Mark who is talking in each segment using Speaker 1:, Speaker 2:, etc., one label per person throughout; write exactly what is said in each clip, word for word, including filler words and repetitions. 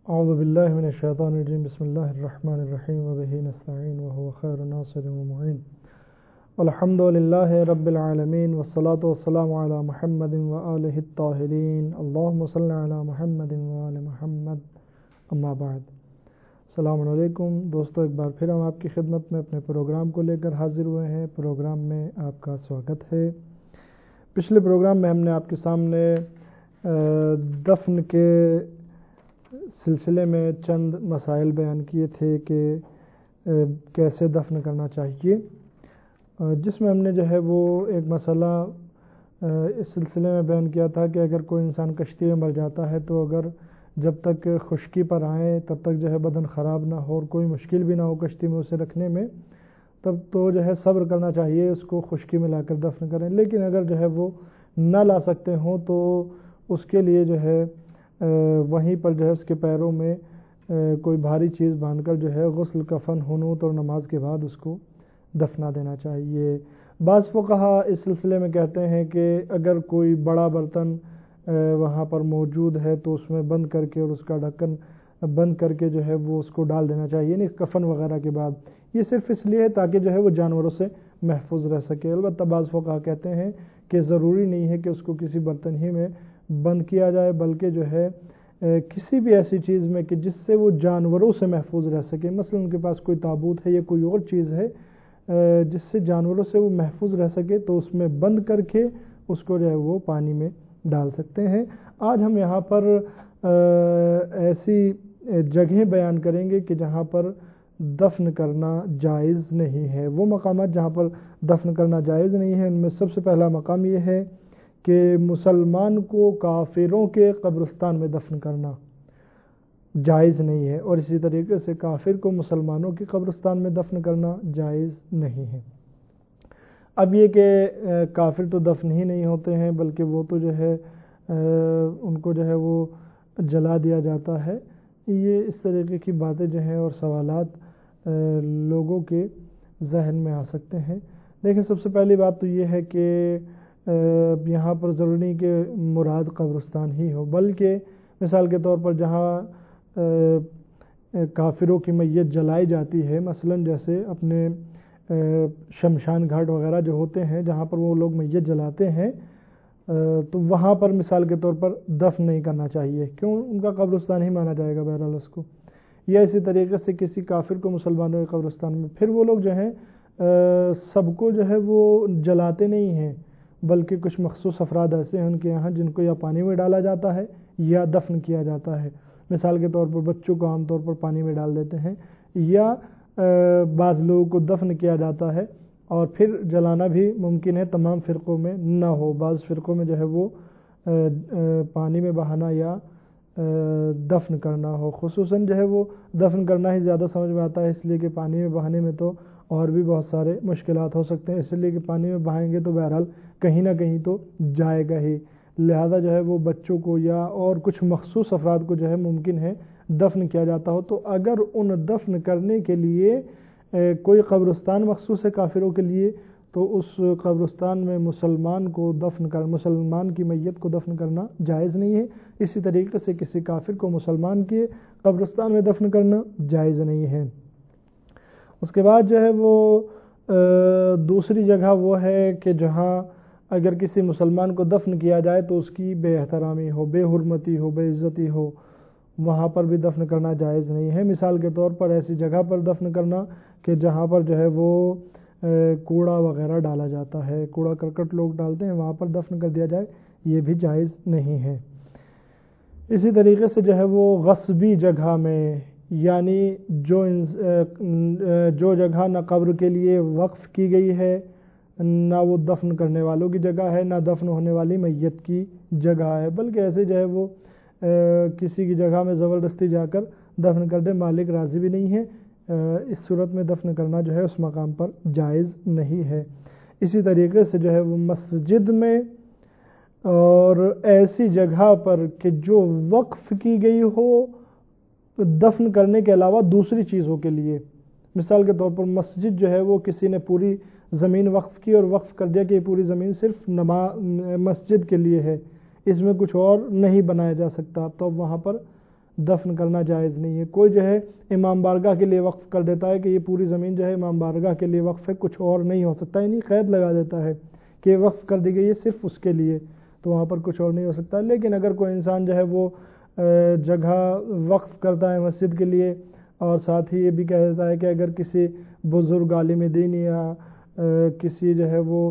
Speaker 1: اعوذ باللہ من الشیطان الرجیم بسم اللہ الرحمن الرحیم وبہ نستعین وہو خیر ناصر ومعین الحمد للہ رب العالمین والصلاة والسلام علی محمد وآلہ الطاہرین اللہم صلی علی محمد وآل محمد اما بعد۔ السلام علیکم دوستو، ایک بار پھر ہم آپ کی خدمت میں اپنے پروگرام کو لے کر حاضر ہوئے ہیں۔ پروگرام میں آپ کا سواگت ہے۔ پچھلے پروگرام میں ہم نے آپ کے سامنے دفن کے سلسلے میں چند مسائل بیان کیے تھے کہ کیسے دفن کرنا چاہیے، جس میں ہم نے جو ہے وہ ایک مسئلہ اس سلسلے میں بیان کیا تھا کہ اگر کوئی انسان کشتی میں مر جاتا ہے تو اگر جب تک خشکی پر آئیں تب تک جو ہے بدن خراب نہ ہو اور کوئی مشکل بھی نہ ہو کشتی میں اسے رکھنے میں، تب تو جو ہے صبر کرنا چاہیے، اس کو خشکی میں لا کر دفن کریں۔ لیکن اگر جو ہے وہ نہ لا سکتے ہوں تو اس کے لیے جو ہے وہیں پر جو ہے اس کے پیروں میں کوئی بھاری چیز باندھ کر جو ہے غسل کفن حنوط اور نماز کے بعد اس کو دفنا دینا چاہیے۔ بعض فقہا اس سلسلے میں کہتے ہیں کہ اگر کوئی بڑا برتن وہاں پر موجود ہے تو اس میں بند کر کے اور اس کا ڈھکن بند کر کے جو ہے وہ اس کو ڈال دینا چاہیے، یعنی کفن وغیرہ کے بعد۔ یہ صرف اس لیے ہے تاکہ جو ہے وہ جانوروں سے محفوظ رہ سکے۔ البتہ بعض فقہا کہتے ہیں کہ ضروری نہیں ہے کہ اس کو کسی برتن ہی میں بند کیا جائے، بلکہ جو ہے کسی بھی ایسی چیز میں کہ جس سے وہ جانوروں سے محفوظ رہ سکے، مثلا ان کے پاس کوئی تابوت ہے یا کوئی اور چیز ہے جس سے جانوروں سے وہ محفوظ رہ سکے تو اس میں بند کر کے اس کو جو ہے وہ پانی میں ڈال سکتے ہیں۔ آج ہم یہاں پر ایسی جگہیں بیان کریں گے کہ جہاں پر دفن کرنا جائز نہیں ہے۔ وہ مقامات جہاں پر دفن کرنا جائز نہیں ہے، ان میں سب سے پہلا مقام یہ ہے کہ مسلمان کو کافروں کے قبرستان میں دفن کرنا جائز نہیں ہے، اور اسی طریقے سے کافر کو مسلمانوں کے قبرستان میں دفن کرنا جائز نہیں ہے۔ اب یہ کہ کافر تو دفن ہی نہیں ہوتے ہیں بلکہ وہ تو جو ہے ان کو جو ہے وہ جلا دیا جاتا ہے، یہ اس طریقے کی باتیں جو ہیں اور سوالات لوگوں کے ذہن میں آ سکتے ہیں۔ لیکن سب سے پہلی بات تو یہ ہے کہ یہاں پر ضروری نہیں کہ مراد قبرستان ہی ہو، بلکہ مثال کے طور پر جہاں کافروں کی میت جلائی جاتی ہے، مثلا جیسے اپنے شمشان گھاٹ وغیرہ جو ہوتے ہیں جہاں پر وہ لوگ میت جلاتے ہیں، تو وہاں پر مثال کے طور پر دفن نہیں کرنا چاہیے، کیوں؟ ان کا قبرستان ہی مانا جائے گا بہرحال اس کو۔ یا اسی طریقے سے کسی کافر کو مسلمانوں کے قبرستان میں، پھر وہ لوگ جو ہیں سب کو جو ہے وہ جلاتے نہیں ہیں، بلکہ کچھ مخصوص افراد ایسے ہیں ان کے یہاں جن کو یا پانی میں ڈالا جاتا ہے یا دفن کیا جاتا ہے۔ مثال کے طور پر بچوں کو عام طور پر پانی میں ڈال دیتے ہیں، یا بعض لوگوں کو دفن کیا جاتا ہے اور پھر جلانا بھی ممکن ہے، تمام فرقوں میں نہ ہو، بعض فرقوں میں جو ہے وہ پانی میں بہانا یا دفن کرنا ہو۔ خصوصاً جو ہے وہ دفن کرنا ہی زیادہ سمجھ میں آتا ہے، اس لیے کہ پانی میں بہانے میں تو اور بھی بہت سارے مشکلات ہو سکتے ہیں، اس لیے کہ پانی میں بہائیں گے تو بہرحال کہیں نہ کہیں تو جائے گا ہی، لہذا جو ہے وہ بچوں کو یا اور کچھ مخصوص افراد کو جو ہے ممکن ہے دفن کیا جاتا ہو، تو اگر ان دفن کرنے کے لیے کوئی قبرستان مخصوص ہے کافروں کے لیے تو اس قبرستان میں مسلمان کو دفن کر مسلمان کی میت کو دفن کرنا جائز نہیں ہے۔ اسی طریقے سے کسی کافر کو مسلمان کے قبرستان میں دفن کرنا جائز نہیں ہے۔ اس کے بعد جو ہے وہ دوسری جگہ وہ ہے کہ جہاں اگر کسی مسلمان کو دفن کیا جائے تو اس کی بے احترامی ہو، بے حرمتی ہو، بے عزتی ہو، وہاں پر بھی دفن کرنا جائز نہیں ہے۔ مثال کے طور پر ایسی جگہ پر دفن کرنا کہ جہاں پر جو ہے وہ کوڑا وغیرہ ڈالا جاتا ہے، کوڑا کرکٹ لوگ ڈالتے ہیں، وہاں پر دفن کر دیا جائے، یہ بھی جائز نہیں ہے۔ اسی طریقے سے جو ہے وہ غصبی جگہ میں، یعنی جو جو جگہ نہ قبر کے لیے وقف کی گئی ہے، نہ وہ دفن کرنے والوں کی جگہ ہے، نہ دفن ہونے والی میت کی جگہ ہے، بلکہ ایسے جو ہے وہ کسی کی جگہ میں زبردستی جا کر دفن کر دے، مالک راضی بھی نہیں ہے، اس صورت میں دفن کرنا جو ہے اس مقام پر جائز نہیں ہے۔ اسی طریقے سے جو ہے وہ مسجد میں اور ایسی جگہ پر کہ جو وقف کی گئی ہو دفن کرنے کے علاوہ دوسری چیزوں کے لیے، مثال کے طور پر مسجد جو ہے وہ کسی نے پوری زمین وقف کی اور وقف کر دیا کہ یہ پوری زمین صرف نماز مسجد کے لیے ہے، اس میں کچھ اور نہیں بنایا جا سکتا، تو وہاں پر دفن کرنا جائز نہیں ہے۔ کوئی جو ہے امام بارگاہ کے لیے وقف کر دیتا ہے کہ یہ پوری زمین جو ہے امام بارگاہ کے لیے وقف ہے، کچھ اور نہیں ہو سکتا، یعنی قید لگا دیتا ہے کہ وقف کر دی گئی ہے صرف اس کے لیے، تو وہاں پر کچھ اور نہیں ہو سکتا۔ لیکن اگر کوئی انسان جو ہے وہ جگہ وقف کرتا ہے مسجد کے لیے، اور ساتھ ہی یہ بھی کہہ دیتا ہے کہ اگر کسی بزرگ عالم دین یا کسی جو ہے وہ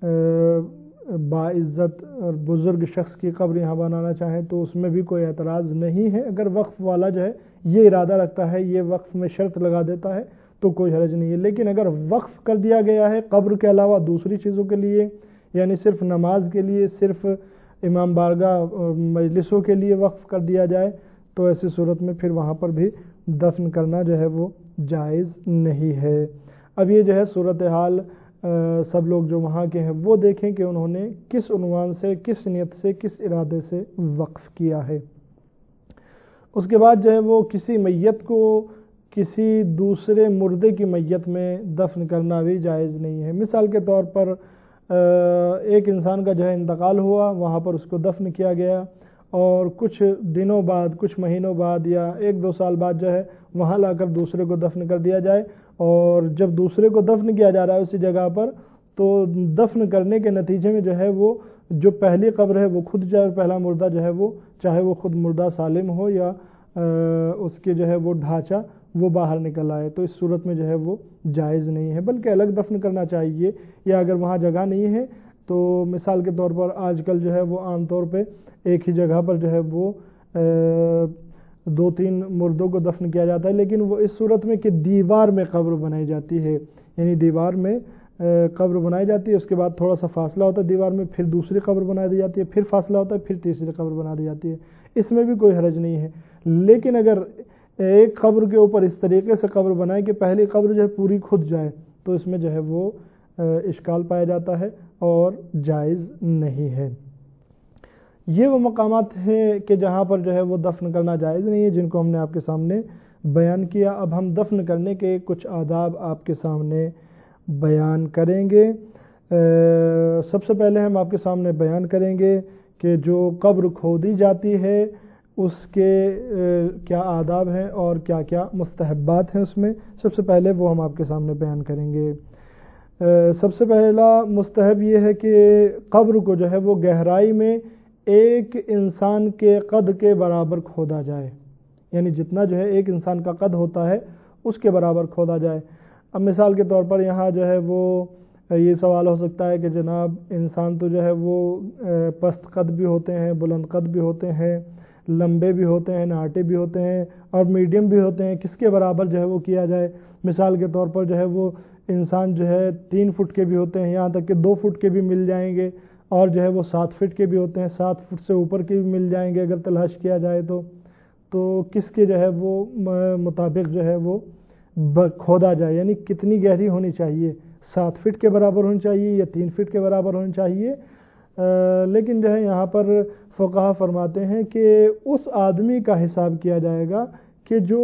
Speaker 1: باعزت اور بزرگ شخص کی قبر یہاں بنانا چاہیں تو اس میں بھی کوئی اعتراض نہیں ہے۔ اگر وقف والا جو ہے یہ ارادہ رکھتا ہے، یہ وقف میں شرط لگا دیتا ہے تو کوئی حرج نہیں ہے۔ لیکن اگر وقف کر دیا گیا ہے قبر کے علاوہ دوسری چیزوں کے لیے، یعنی صرف نماز کے لیے، صرف امام بارگاہ مجلسوں کے لیے وقف کر دیا جائے تو ایسی صورت میں پھر وہاں پر بھی دفن کرنا جو ہے وہ جائز نہیں ہے۔ اب یہ جو ہے صورتحال سب لوگ جو وہاں کے ہیں وہ دیکھیں کہ انہوں نے کس عنوان سے، کس نیت سے، کس ارادے سے وقف کیا ہے۔ اس کے بعد جو ہے وہ کسی میت کو کسی دوسرے مردے کی میت میں دفن کرنا بھی جائز نہیں ہے۔ مثال کے طور پر ایک انسان کا جو ہے انتقال ہوا، وہاں پر اس کو دفن کیا گیا، اور کچھ دنوں بعد، کچھ مہینوں بعد یا ایک دو سال بعد جو ہے وہاں لا کر دوسرے کو دفن کر دیا جائے، اور جب دوسرے کو دفن کیا جا رہا ہے اسی جگہ پر، تو دفن کرنے کے نتیجے میں جو ہے وہ جو پہلی قبر ہے وہ کھد جائے، اور پہلا مردہ جو ہے وہ چاہے وہ خود مردہ سالم ہو یا اس کے جو ہے وہ ڈھانچہ وہ باہر نکل آئے، تو اس صورت میں جو ہے وہ جائز نہیں ہے، بلکہ الگ دفن کرنا چاہیے۔ یا اگر وہاں جگہ نہیں ہے تو مثال کے طور پر آج کل جو ہے وہ عام طور پہ ایک ہی جگہ پر جو ہے وہ دو تین مردوں کو دفن کیا جاتا ہے، لیکن وہ اس صورت میں کہ دیوار میں قبر بنائی جاتی ہے، یعنی دیوار میں قبر بنائی جاتی ہے، اس کے بعد تھوڑا سا فاصلہ ہوتا ہے دیوار میں، پھر دوسری قبر بنا دی جاتی ہے، پھر فاصلہ ہوتا ہے، پھر تیسری قبر بنا دی جاتی ہے، اس میں بھی کوئی حرج نہیں ہے۔ لیکن اگر ایک قبر کے اوپر اس طریقے سے قبر بنائے کہ پہلی قبر جو ہے پوری کھد جائے تو اس میں جو ہے وہ اشکال پایا جاتا ہے اور جائز نہیں ہے۔ یہ وہ مقامات ہیں کہ جہاں پر جو ہے وہ دفن کرنا جائز نہیں ہے، جن کو ہم نے آپ کے سامنے بیان کیا۔ اب ہم دفن کرنے کے کچھ آداب آپ کے سامنے بیان کریں گے۔ سب سے پہلے ہم آپ کے سامنے بیان کریں گے کہ جو قبر کھودی جاتی ہے اس کے کیا آداب ہیں اور کیا کیا مستحبات ہیں اس میں۔ سب سے پہلے وہ ہم آپ کے سامنے بیان کریں گے۔ سب سے پہلا مستحب یہ ہے کہ قبر کو جو ہے وہ گہرائی میں ایک انسان کے قد کے برابر کھودا جائے، یعنی جتنا جو ہے ایک انسان کا قد ہوتا ہے اس کے برابر کھودا جائے۔ اب مثال کے طور پر یہاں جو ہے وہ یہ سوال ہو سکتا ہے کہ جناب انسان تو جو ہے وہ پست قد بھی ہوتے ہیں، بلند قد بھی ہوتے ہیں، لمبے بھی ہوتے ہیں، ناٹے بھی ہوتے ہیں اور میڈیم بھی ہوتے ہیں، کس کے برابر جو ہے وہ کیا جائے؟ مثال کے طور پر جو ہے وہ انسان جو ہے تین فٹ کے بھی ہوتے ہیں، یہاں تک کہ دو فٹ کے بھی مل جائیں گے، اور جو ہے وہ سات فٹ کے بھی ہوتے ہیں، سات فٹ سے اوپر کے بھی مل جائیں گے اگر تلاش کیا جائے تو تو کس کے جو ہے وہ مطابق جو ہے وہ کھودا جائے، یعنی کتنی گہری ہونی چاہیے؟ سات فٹ کے برابر ہونی چاہیے یا تین فٹ کے برابر ہونی چاہیے؟ لیکن جو ہے یہاں پر فقہا فرماتے ہیں کہ اس آدمی کا حساب کیا جائے گا کہ جو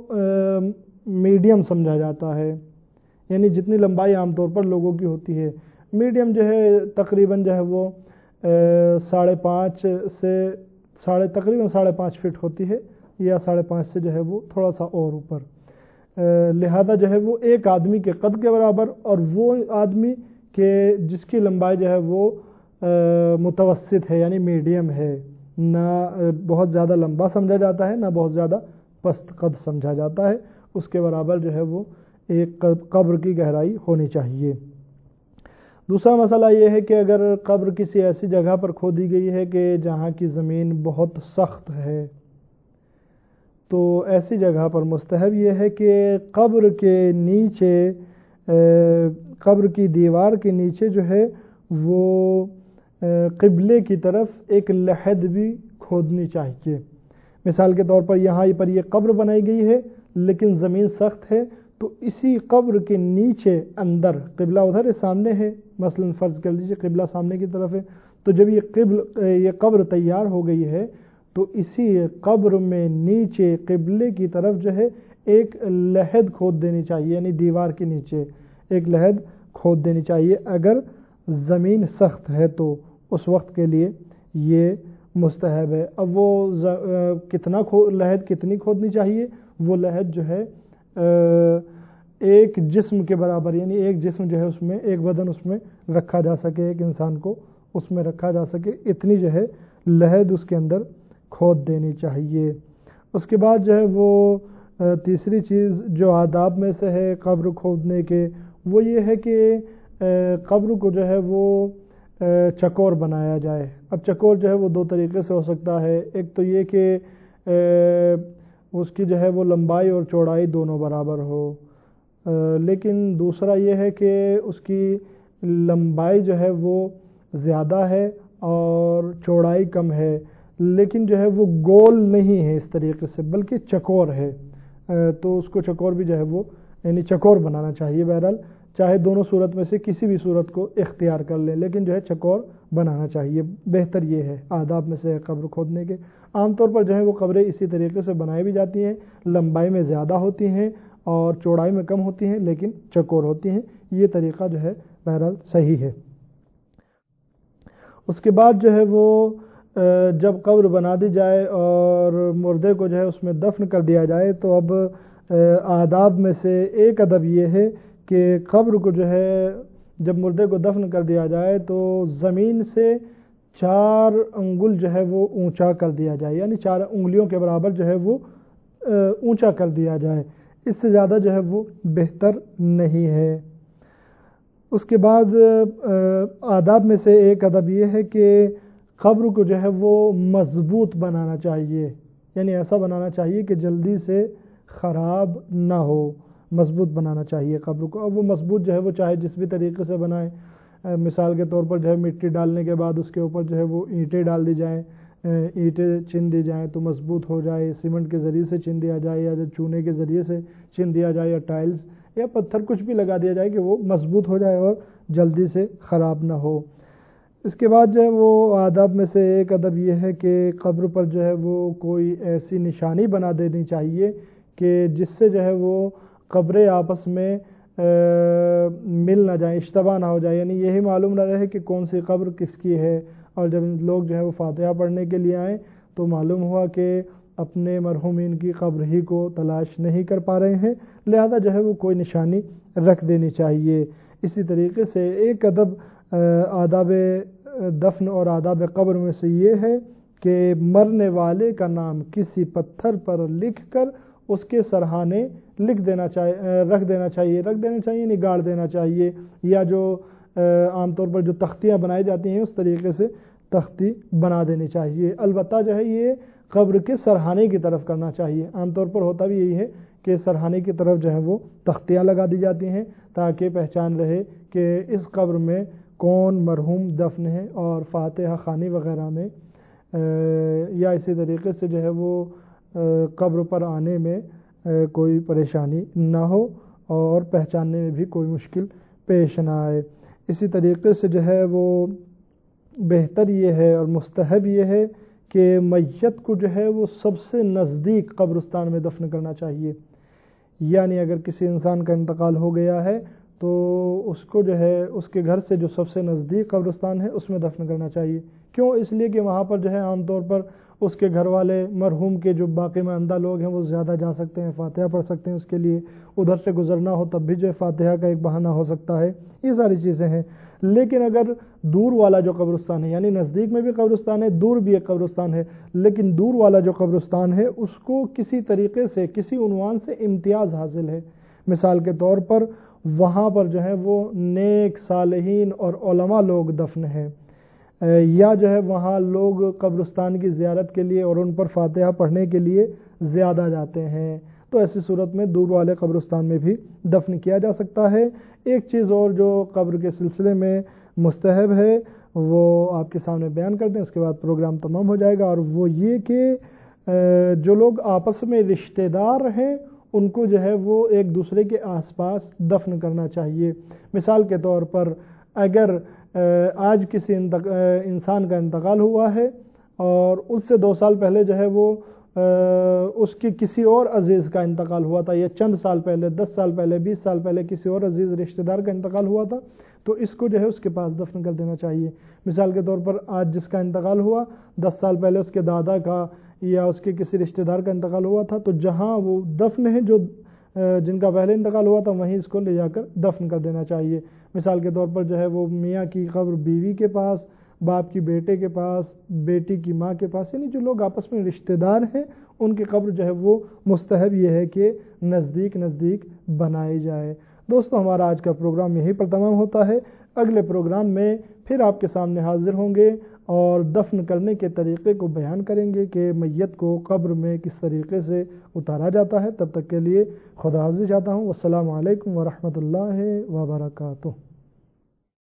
Speaker 1: میڈیم سمجھا جاتا ہے، یعنی جتنی لمبائی عام طور پر لوگوں کی ہوتی ہے، میڈیم جو ہے تقریباً جو ہے وہ ساڑھے پانچ سے ساڑھے تقریباً ساڑھے پانچ فٹ ہوتی ہے، یا ساڑھے پانچ سے جو ہے وہ تھوڑا سا اور اوپر، لہذا جو ہے وہ ایک آدمی کے قد کے برابر، اور وہ آدمی کہ جس کی لمبائی جو ہے وہ متوسط ہے یعنی میڈیم ہے، نہ بہت زیادہ لمبا سمجھا جاتا ہے نہ بہت زیادہ پست قد سمجھا جاتا ہے، اس کے برابر جو ہے وہ ایک قبر کی گہرائی ہونی چاہیے۔ دوسرا مسئلہ یہ ہے کہ اگر قبر کسی ایسی جگہ پر کھودی گئی ہے کہ جہاں کی زمین بہت سخت ہے تو ایسی جگہ پر مستحب یہ ہے کہ قبر کے نیچے قبر کی دیوار کے نیچے جو ہے وہ قبلے کی طرف ایک لحد بھی کھودنی چاہیے۔ مثال کے طور پر یہاں پر یہ قبر بنائی گئی ہے لیکن زمین سخت ہے، تو اسی قبر کے نیچے اندر قبلہ ادھر سامنے ہے، مثلا فرض کر لیجیے قبلہ سامنے کی طرف ہے، تو جب یہ قبل یہ قبر تیار ہو گئی ہے تو اسی قبر میں نیچے قبلے کی طرف جو ہے ایک لحد کھود دینی چاہیے، یعنی دیوار کے نیچے ایک لحد کھود دینی چاہیے۔ اگر زمین سخت ہے تو اس وقت کے لیے یہ مستحب ہے۔ اب وہ کتنا کھو لحد کتنی کھودنی چاہیے؟ وہ لحد جو ہے ایک جسم کے برابر، یعنی ایک جسم جو ہے اس میں ایک بدن اس میں رکھا جا سکے، ایک انسان کو اس میں رکھا جا سکے، اتنی جو ہے لحد اس کے اندر کھود دینی چاہیے۔ اس کے بعد جو ہے وہ تیسری چیز جو آداب میں سے ہے قبر کھودنے کے، وہ یہ ہے کہ قبر کو جو ہے وہ چکور بنایا جائے۔ اب چکور جو ہے وہ دو طریقے سے ہو سکتا ہے، ایک تو یہ کہ اس کی جو ہے وہ لمبائی اور چوڑائی دونوں برابر ہو، لیکن دوسرا یہ ہے کہ اس کی لمبائی جو ہے وہ زیادہ ہے اور چوڑائی کم ہے، لیکن جو ہے وہ گول نہیں ہے اس طریقے سے، بلکہ چکور ہے، تو اس کو چکور بھی جو ہے وہ یعنی چکور بنانا چاہیے۔ بہرحال چاہے دونوں صورت میں سے کسی بھی صورت کو اختیار کر لیں، لیکن جو ہے چکور بنانا چاہیے، بہتر یہ ہے آداب میں سے قبر کھودنے کے۔ عام طور پر جو ہے وہ قبریں اسی طریقے سے بنائی بھی جاتی ہیں، لمبائی میں زیادہ ہوتی ہیں اور چوڑائی میں کم ہوتی ہیں، لیکن چکور ہوتی ہیں۔ یہ طریقہ جو ہے بہرحال صحیح ہے۔ اس کے بعد جو ہے وہ جب قبر بنا دی جائے اور مردے کو جو ہے اس میں دفن کر دیا جائے، تو اب آداب میں سے ایک ادب یہ ہے کہ قبر کو جو ہے جب مردے کو دفن کر دیا جائے تو زمین سے چار انگل جو ہے وہ اونچا کر دیا جائے، یعنی چار انگلیوں کے برابر جو ہے وہ اونچا کر دیا جائے، اس سے زیادہ جو ہے وہ بہتر نہیں ہے۔ اس کے بعد آداب میں سے ایک ادب یہ ہے کہ قبر کو جو ہے وہ مضبوط بنانا چاہیے، یعنی ایسا بنانا چاہیے کہ جلدی سے خراب نہ ہو، مضبوط بنانا چاہیے قبر کو۔ اب وہ مضبوط جو ہے وہ چاہے جس بھی طریقے سے بنائیں، مثال کے طور پر جو ہے مٹی ڈالنے کے بعد اس کے اوپر جو ہے وہ اینٹیں ڈال دی جائیں، اینٹیں چن دی جائیں تو مضبوط ہو جائے، سیمنٹ کے ذریعے سے چن دیا جائے یا جو چونے کے ذریعے سے چن دیا جائے، یا ٹائلز یا پتھر کچھ بھی لگا دیا جائے کہ وہ مضبوط ہو جائے اور جلدی سے خراب نہ ہو۔ اس کے بعد جو ہے وہ آداب میں سے ایک ادب یہ ہے کہ قبر پر جو ہے وہ کوئی ایسی نشانی بنا دینی چاہیے کہ جس سے جو ہے وہ قبریں آپس میں مل نہ جائیں، اشتباہ نہ ہو جائے، یعنی یہی معلوم نہ رہے کہ کون سی قبر کس کی ہے، اور جب لوگ جو ہے وہ فاتحہ پڑھنے کے لیے آئیں تو معلوم ہوا کہ اپنے مرحومین کی قبر ہی کو تلاش نہیں کر پا رہے ہیں، لہذا جو ہے وہ کوئی نشانی رکھ دینی چاہیے۔ اسی طریقے سے ایک ادب آداب دفن اور آداب قبر میں سے یہ ہے کہ مرنے والے کا نام کسی پتھر پر لکھ کر اس کے سرہانے لکھ دینا چاہیے رکھ دینا چاہیے رکھ دینا چاہیے نہیں گاڑ دینا چاہیے، یا جو عام طور پر جو تختیاں بنائی جاتی ہیں اس طریقے سے تختی بنا دینی چاہیے۔ البتہ جو ہے یہ قبر کے سرہانے کی طرف کرنا چاہیے، عام طور پر ہوتا بھی یہی ہے کہ سرہانے کی طرف جو ہے وہ تختیاں لگا دی جاتی ہیں تاکہ پہچان رہے کہ اس قبر میں کون مرحوم دفن ہے، اور فاتحہ خوانی وغیرہ میں یا اسی طریقے سے جو ہے وہ قبر پر آنے میں کوئی پریشانی نہ ہو اور پہچاننے میں بھی کوئی مشکل پیش نہ آئے۔ اسی طریقے سے جو ہے وہ بہتر یہ ہے اور مستحب یہ ہے کہ میت کو جو ہے وہ سب سے نزدیک قبرستان میں دفن کرنا چاہیے، یعنی اگر کسی انسان کا انتقال ہو گیا ہے تو اس کو جو ہے اس کے گھر سے جو سب سے نزدیک قبرستان ہے اس میں دفن کرنا چاہیے۔ کیوں؟ اس لیے کہ وہاں پر جو ہے عام طور پر اس کے گھر والے مرحوم کے جو باقی ماندہ لوگ ہیں وہ زیادہ جا سکتے ہیں، فاتحہ پڑھ سکتے ہیں اس کے لیے، ادھر سے گزرنا ہو تب بھی جو ہے فاتحہ کا ایک بہانہ ہو سکتا ہے، یہ ساری چیزیں ہیں۔ لیکن اگر دور والا جو قبرستان ہے، یعنی نزدیک میں بھی قبرستان ہے، دور بھی ایک قبرستان ہے، لیکن دور والا جو قبرستان ہے اس کو کسی طریقے سے کسی عنوان سے امتیاز حاصل ہے، مثال کے طور پر وہاں پر جو ہے وہ نیک صالحین اور علماء لوگ دفن ہیں، یا جو ہے وہاں لوگ قبرستان کی زیارت کے لیے اور ان پر فاتحہ پڑھنے کے لیے زیادہ جاتے ہیں، تو ایسی صورت میں دور والے قبرستان میں بھی دفن کیا جا سکتا ہے۔ ایک چیز اور جو قبر کے سلسلے میں مستحب ہے وہ آپ کے سامنے بیان کر دیں، اس کے بعد پروگرام تمام ہو جائے گا، اور وہ یہ کہ جو لوگ آپس میں رشتہ دار ہیں ان کو جو ہے وہ ایک دوسرے کے آس پاس دفن کرنا چاہیے۔ مثال کے طور پر اگر آج کسی انسان کا انتقال ہوا ہے اور اس سے دو سال پہلے جو ہے وہ اس کے کسی اور عزیز کا انتقال ہوا تھا، یا چند سال پہلے، دس سال پہلے، بیس سال پہلے کسی اور عزیز رشتہ دار کا انتقال ہوا تھا، تو اس کو جو ہے اس کے پاس دفن کر دینا چاہیے۔ مثال کے طور پر آج جس کا انتقال ہوا، دس سال پہلے اس کے دادا کا یا اس کے کسی رشتہ دار کا انتقال ہوا تھا، تو جہاں وہ دفن ہے جو جن کا پہلے انتقال ہوا تھا وہیں اس کو لے جا کر دفن کر دینا چاہیے۔ مثال کے طور پر جو ہے وہ میاں کی قبر بیوی کے پاس، باپ کی بیٹے کے پاس، بیٹی کی ماں کے پاس، یعنی جو لوگ آپس میں رشتہ دار ہیں ان کی قبر جو ہے وہ مستحب یہ ہے کہ نزدیک نزدیک بنائی جائے۔ دوستو ہمارا آج کا پروگرام یہیں پر تمام ہوتا ہے۔ اگلے پروگرام میں پھر آپ کے سامنے حاضر ہوں گے اور دفن کرنے کے طریقے کو بیان کریں گے کہ میت کو قبر میں کس طریقے سے اتارا جاتا ہے۔ تب تک کے لیے خدا حافظ چاہتا ہوں۔ والسلام علیکم ورحمۃ اللہ وبرکاتہ۔